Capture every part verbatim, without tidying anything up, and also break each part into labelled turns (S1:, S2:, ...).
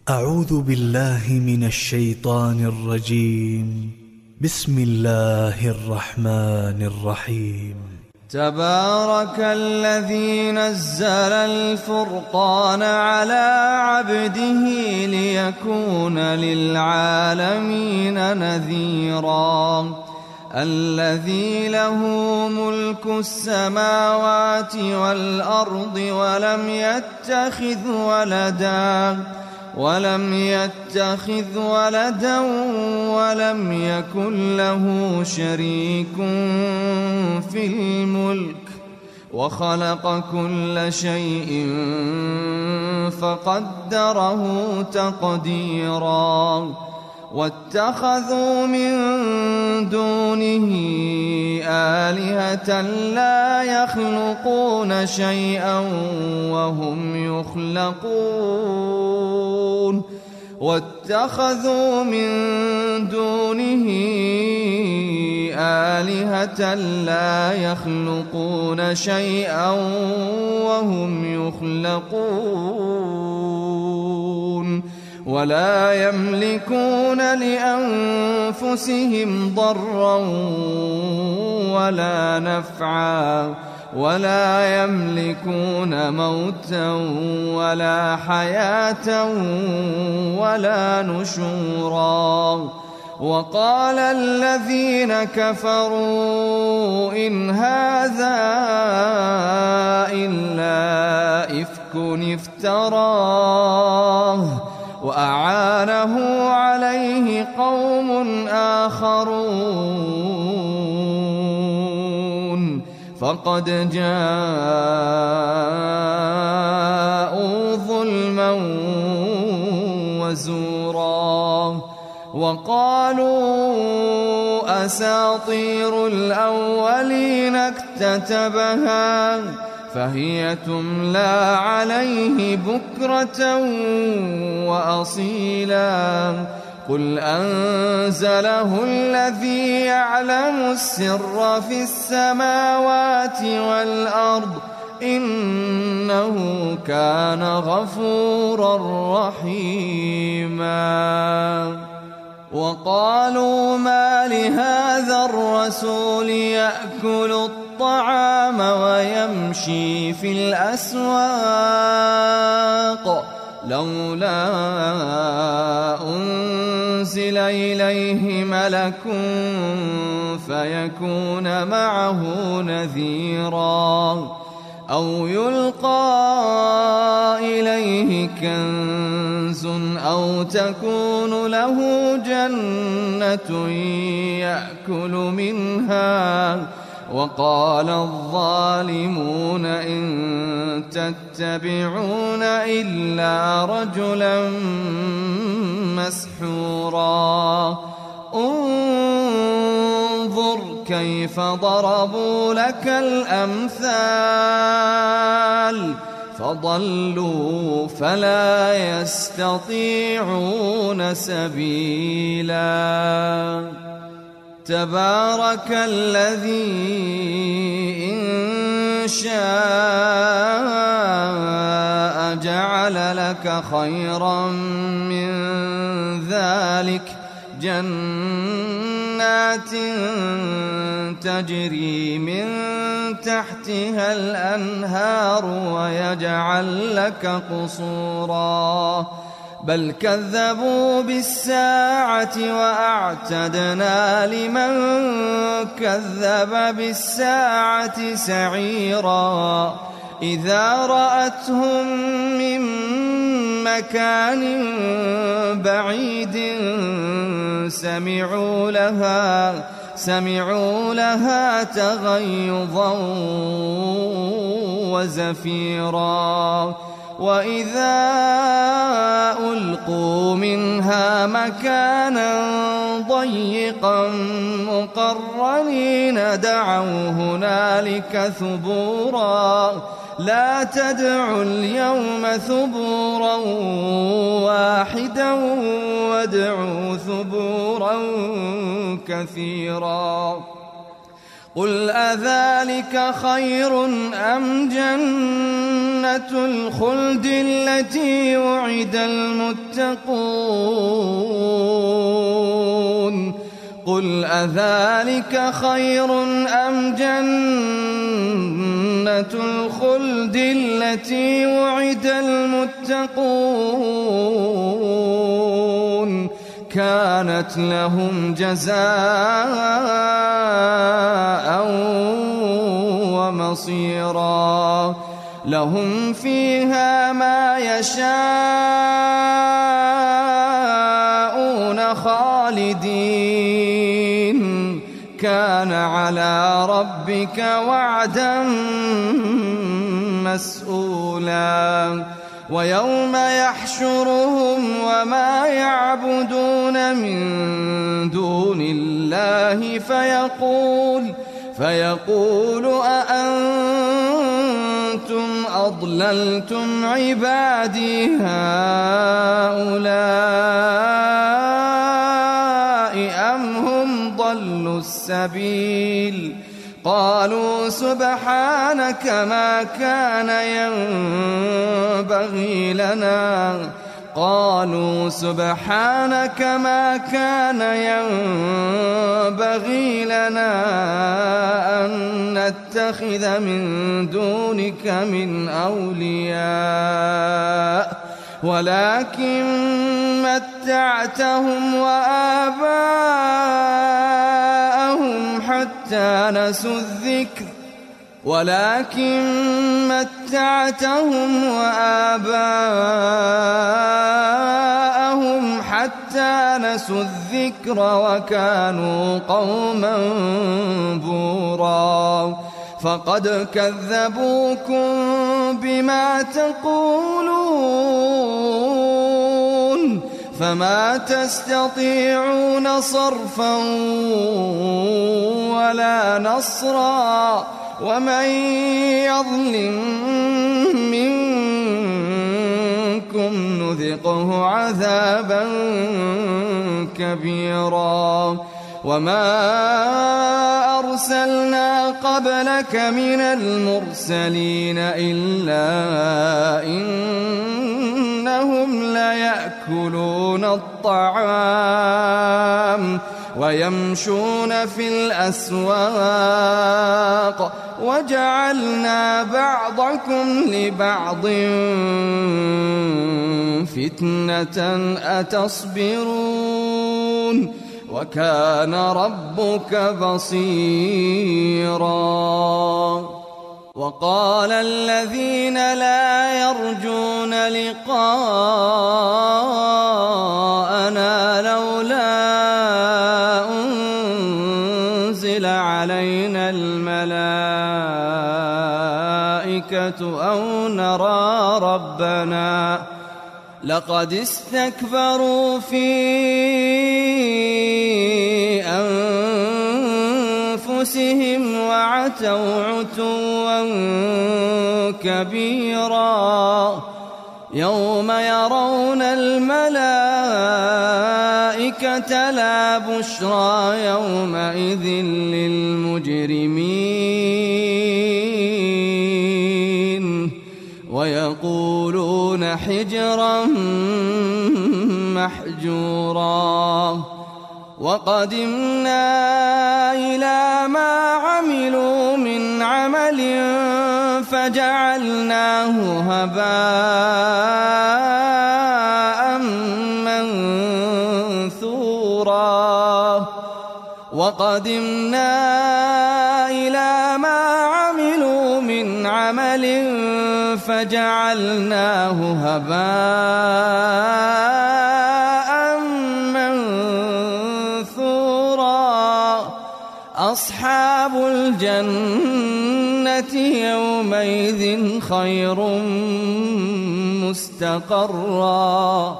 S1: أعوذ بالله من الشيطان الرجيم. بسم الله الرحمن الرحيم.
S2: تبارك الذي نزل الفرقان على عبده ليكون للعالمين نذيرا. الذي له ملك السماوات والأرض ولم يتخذ ولدا ولم يتخذ ولدا ولم يكن له شريك في الملك وخلق كل شيء فقدره تقديرا. واتخذوا من دونه آلهة لا يخلقون شيئا وهم يخلقون واتخذوا من دونه آلهة لا يخلقون شيئا وهم يخلقون ولا يملكون لأنفسهم ضرا ولا نفعا ولا يملكون موتا ولا حياة ولا نشورا. وقال الذين كفروا إن هذا إلا إفك افتراه وأعانه عليه قوم آخرون فقد جاءوا ظلما وزورا. وقالوا أساطير الأولين اكتتبها فهي تملى عليه بكرة وأصيلا. قل أنزله الذي يعلم السر في السماوات والأرض إنه كان غفورا رحيما. وقالوا ما لهذا الرسول يأكل الطعام ويمشي في الأسواق لولا أنزل إليه ملك فيكون معه نذيرا أو يلقى إليه كنز أو تكون له جنة يأكل منها. وقال الظالمون إن تتبعون إلا رجلا مسحورا. انظر كيف ضربوا لك الأمثال فضلوا فلا يستطيعون سبيلا. تبارك الذي إن شاء جعل لك خيرا من ذلك جنات تجري من تحتها الأنهار ويجعل لك قصورا بل كذبوا بالساعة وأعتدنا لمن كذب بالساعة سعيرا. إذا رأتهم من مكان بعيد سمعوا لها سمعوا لها تغيظا وزفيرا. وإذا ألقوا منها مكانا ضيقا مقرنين دعوا هنالك ثبورا لا تدعوا اليوم ثبورا واحدا وادعوا ثبورا كثيرا. قل أذلك خير أم جنة الخلد التي وعد المتقون قل أذلك خير أم جنة الخلد التي وعد المتقون كانت لهم جزاء ومصيرا لهم فيها ما يشاءون خالدين كان على ربك وعدا مسؤولا ويوم يحشرهم وما يعبدون من دون الله فيقول فيقول أأنتم أضللتم عبادي هؤلاء أم هم ضلوا السبيل قالوا سبحانك ما كان ينبغي لنا قالوا سبحانك ما كان ينبغي لنا أن نتخذ من دونك من أولياء ولكن متعتهم وآباءهم حتى نسوا الذكر ولكن متعتهم وآباءهم حتى نسوا الذكر وكانوا قوما بورا فقد كذبوكم بما تقولون فما تستطيعون صرفا ولا نصرا ومن يظلم منكم نذقه عذابا كبيرا وما أرسلنا قبلك من المرسلين إلا إنهم ليأكلون الطعام ويمشون في الأسواق وجعلنا بعضكم لبعض فتنة أتصبرون وكان ربك بصيرا وقال الذين لا يرجون لقاءنا لولا أنزل علينا الملائكة أو نرى ربنا لقد استكبروا في أنفسهم وعتوا عتوا كبيرا يوم يرون الملائكة لا بشرى يومئذ للمجرمين ويقولون حجرا محجورا وقدمنا إلى ما عملوا من عمل فجعلناه هباء منثورا وقدمنا إلى ما عملوا من عمل فجعلناه هباء منثورا أصحاب الجنة يومئذ خير مستقرا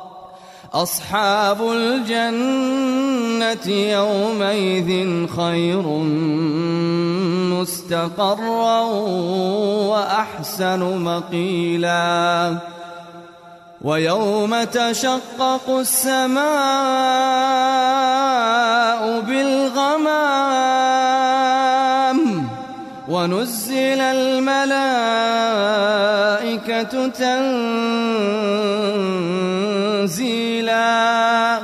S2: أصحاب الجنة يومئذ خير مستقرا وأحسن مقيلا ويوم تشقق السماء بالغمام ونزل الملائكة تنزيلا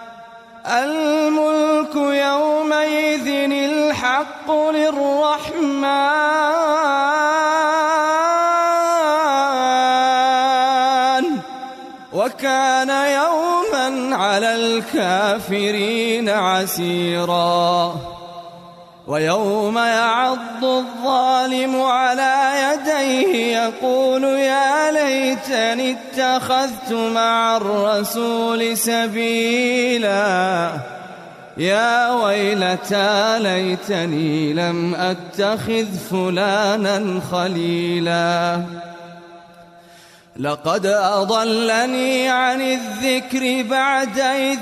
S2: الملك يومئذ الحق للرحمن وكان يوما على الكافرين عسيرا ويوم يعض الظالم على يديه يقول يا ليتني اتخذت مع الرسول سبيلا يا ويلتى ليتني لم أتخذ فلانا خليلا لقد أضلني عن الذكر بعد إذ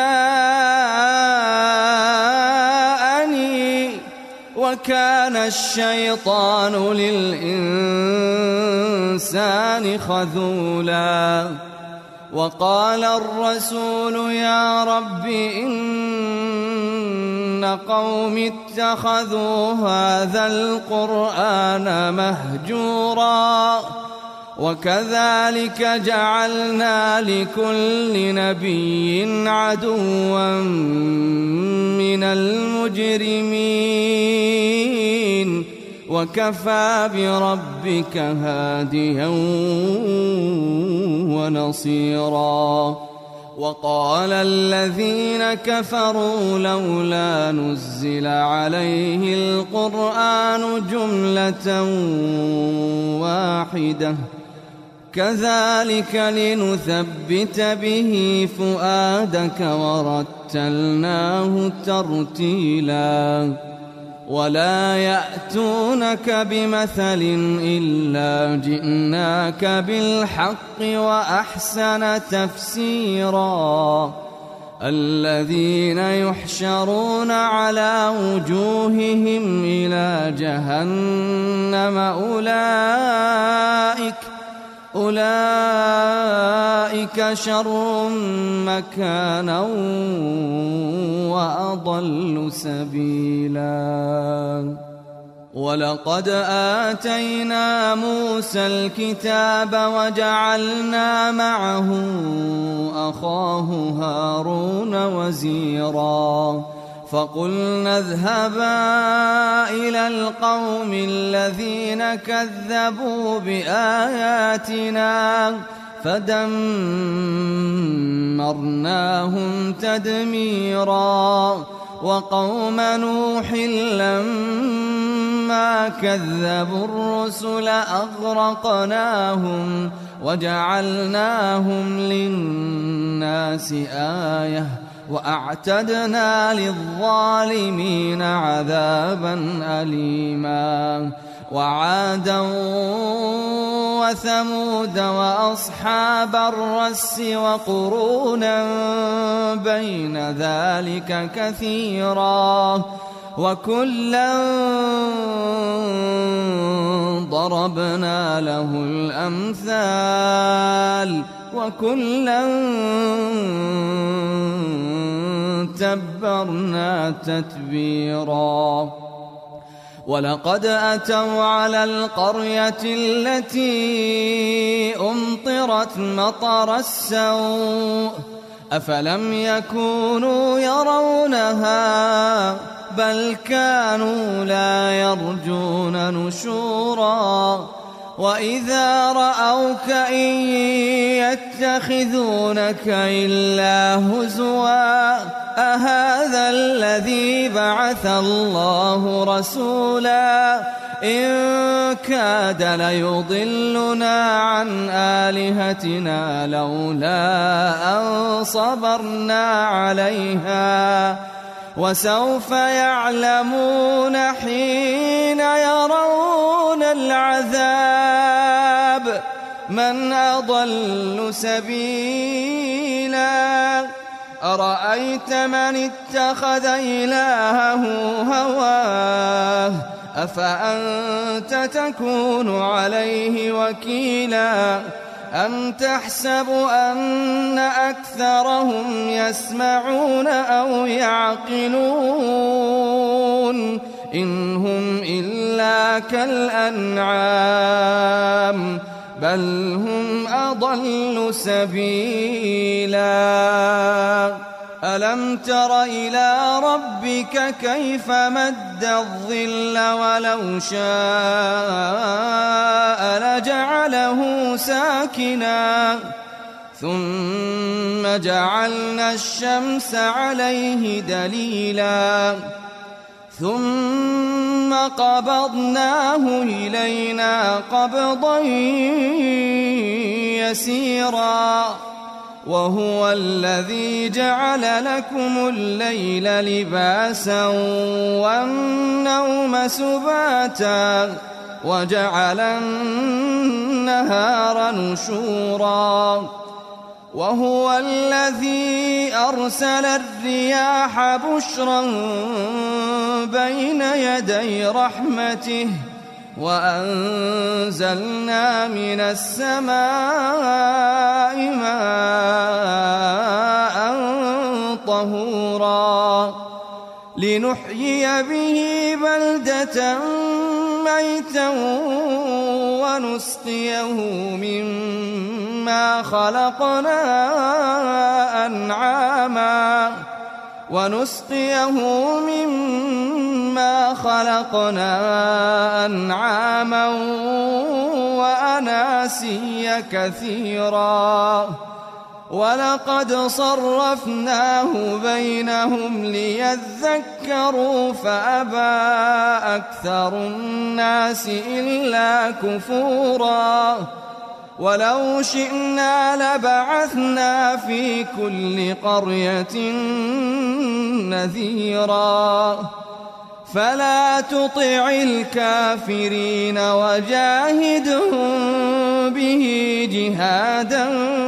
S2: جاءني وكان الشيطان للإنسان خذولا وقال الرسول يا رب إن قوم اتخذوا هذا القرآن مهجورا وكذلك جعلنا لكل نبي عدوا من المجرمين وكفى بربك هاديا ونصيرا وقال الذين كفروا لولا نزل عليه القرآن جملة واحدة كذلك لنثبت به فؤادك ورتلناه ترتيلا ولا يأتونك بمثل إلا جئناك بالحق وأحسن تفسيرا الذين يحشرون على وجوههم إلى جهنم أولئك أولئك شر مكانا وأضل سبيلا ولقد آتينا موسى الكتاب وجعلنا معه أخاه هارون وزيرا فقلنا اذهبا إلى القوم الذين كذبوا بآياتنا فدمرناهم تدميرا وقوم نوح لما كذبوا الرسل أغرقناهم وجعلناهم للناس آية وأعتدنا للظالمين عذابا أليما وعادا وثمود وأصحاب الرس وقرونا بين ذلك كثيرا وكلا ضربنا له الأمثال وكلا تبرنا تتبيرا ولقد أتوا على القرية التي أمطرت مطر السوء أفلم يكونوا يرونها بل كانوا لا يرجون نشورا وإذا رأوك إن يتخذونك إلا هزوا أهذا الذي بعث الله رسولا إن كاد ليضلنا عن آلهتنا لولا أن صبرنا عليها وسوف يعلمون حين يرون العذاب من أضل سبيلا أرأيت من اتخذ إلهه هواه أفأنت تكون عليه وكيلا أم تحسب أن أكثرهم يسمعون أو يعقلون إن هم إلا كالأنعام بل هم أضل سبيلا ألم تر إلى ربك كيف مد الظل ولو شاء لجعله ساكنا ثم جعلنا الشمس عليه دليلا ثم قبضناه إلينا قبضا يسيرا وهو الذي جعل لكم الليل لباسا والنوم سباتا وجعل النهار نشورا وهو الذي أرسل الرياح بشرا بين يدي رحمته وأنزلنا من السماء ماء طهورا لنحيي به بلدة ميتا ونسقيه مما خلقنا أنعاما ونسقيه مما خلقنا أنعاما وأناسيا كثيرا ولقد صرفناه بينهم ليذكروا فأبى أكثر الناس إلا كفورا ولو شئنا لبعثنا في كل قرية نذيرا فلا تطع الكافرين وجاهدهم به جهادا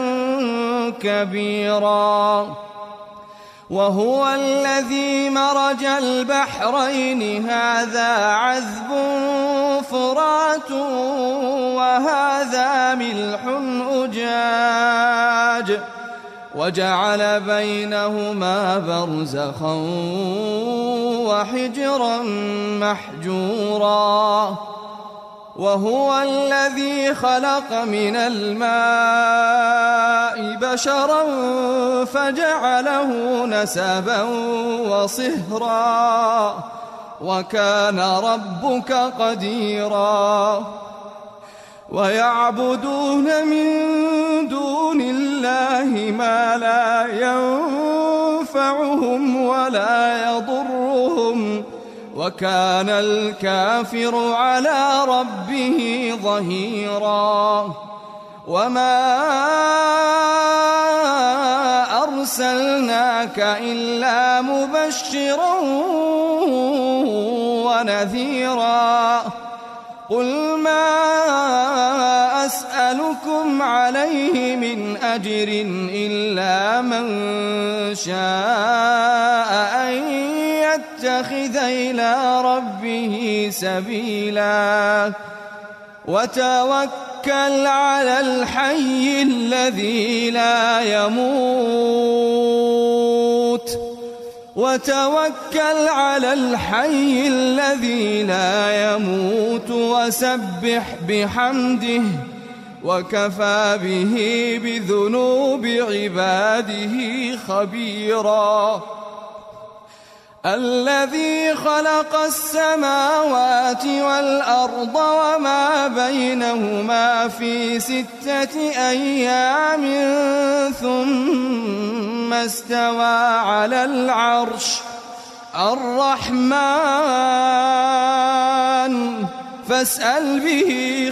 S2: كبيرا وهو الذي مرج البحرين هذا عذب فرات وهذا ملح أجاج وجعل بينهما برزخا وحجرا محجورا وهو الذي خلق من الماء بشرا فجعله نسبا وصهرا وكان ربك قديرا ويعبدون من دون الله ما لا ينفعهم ولا يضرهم وكان الكافر على ربه ظهيرا وما أرسلناك إلا مبشرا ونذيرا قل ما أسألكم عليه من أجر إلا من شاء أن يتخذ إلى ربه سبيلا وتوكل على الحي الذي لا يموت وتوكل على الحي الذي لا يموت وسبح بحمده وكفى به بذنوب عباده خبيرا الذي خلق السماوات والأرض وما بينهما في ستة أيام ثم استوى على العرش الرحمن فاسأل به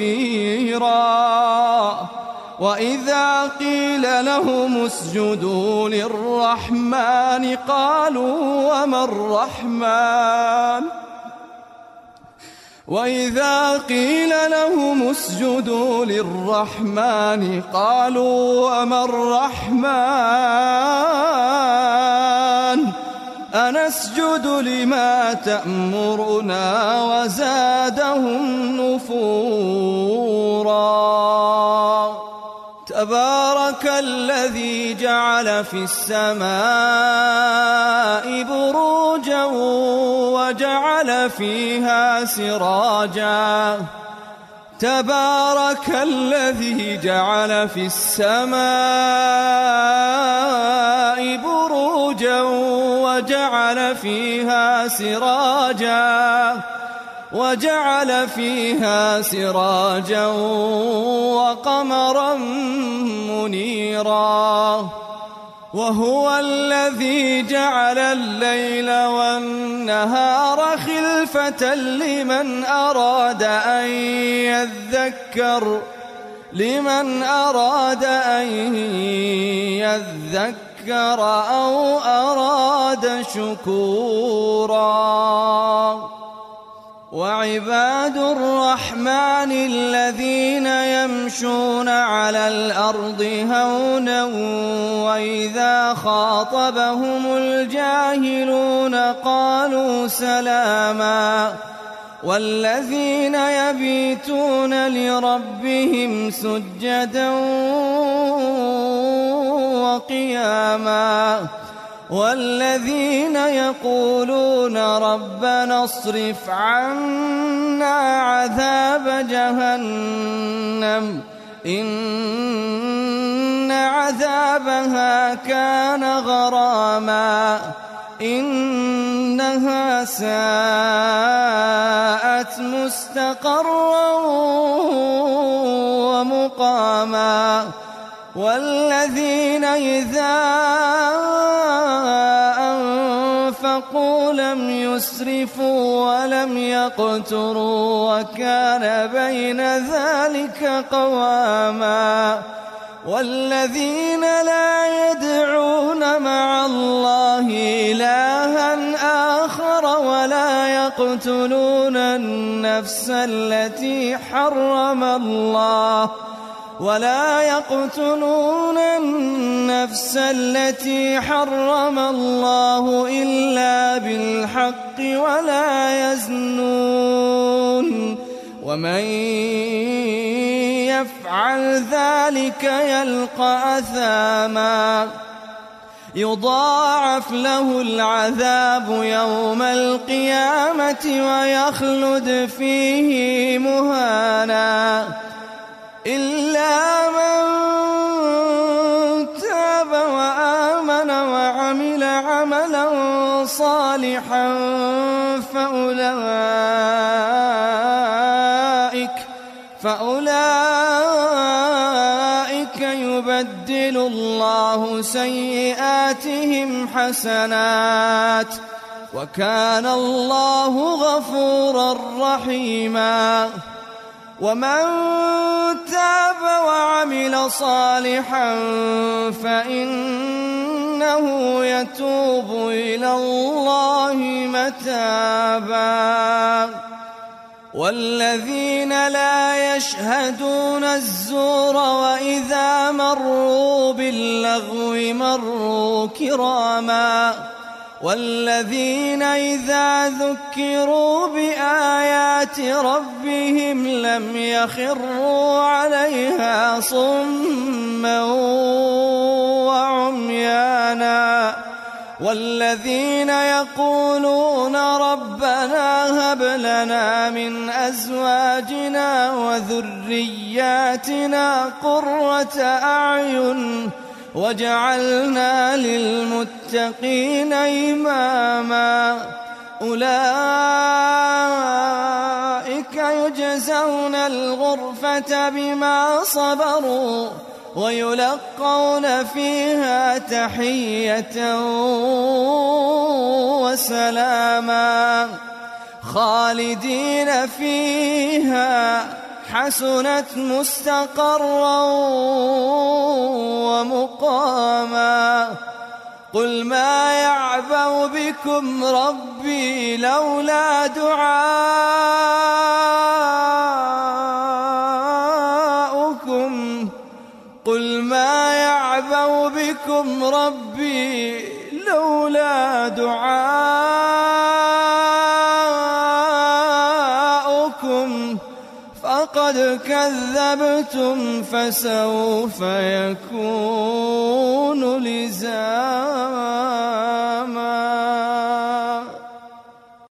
S2: خبيرا وإذا قيل لهم اسجدوا للرحمن قالوا وما الرحمن وإذا قيل لهم اسجدوا للرحمن قالوا وما الرحمن أنسجد لما تأمرنا وزادهم نفورا تبارك الذي جعل في السماء بروجا وجعل فيها سراجا تبارك الذي جعل في السماء بروجا وجعل فيها سراجا وجعل فيها سراجا وقمرا منيرا وهو الذي جعل الليل والنهار خلفة لمن أراد أن يذكر لمن أراد أن يذكر أو أراد شكورا وعباد الرحمن الذين يمشون على الأرض هونا وإذا خاطبهم الجاهلون قالوا سلاما والذين يبيتون لربهم سجدا وقياما والذين يقولون ربنا اصرف عنا عذاب جهنم إن عذابها كان غراما إنها ساءت مستقرا ومقاما والذين إذا أنفقوا لم يسرفوا ولم يقتروا وكان بين ذلك قواما والذين لا يدعون مع الله إلها آخر ولا يقتلون النفس التي حرم الله ولا يقتلون النفس التي حرم الله إلا بالحق ولا يزنون ومن يفعل ذلك يلقى أثاما يضاعف له العذاب يوم القيامة ويخلد فيه مهانا إلا من تاب وآمن وعمل عملا صالحا فأولئك فأولئك يبدل الله سيئاتهم حسنات وكان الله غفورا رحيما ومن تاب وعمل صالحا فإنه يتوب إلى الله متابا والذين لا يشهدون الزور وإذا مروا باللغو مروا كراما والذين إذا ذكروا بآيات ربهم لم يخروا عليها صما وعميانا والذين يقولون ربنا هب لنا من أزواجنا وذرياتنا قرة أعين وجعلنا للمتقين إماما أولئك يجزون الغرفة بما صبروا ويلقون فيها تحية وسلاما خالدين فيها حسنت مستقرا ومقاما قل ما يعبأ بكم ربي لولا دعاؤكم قل ما يعبأ بكم ربي لولا دعاؤكم فقد كذبتم فسوف يكون لزاما.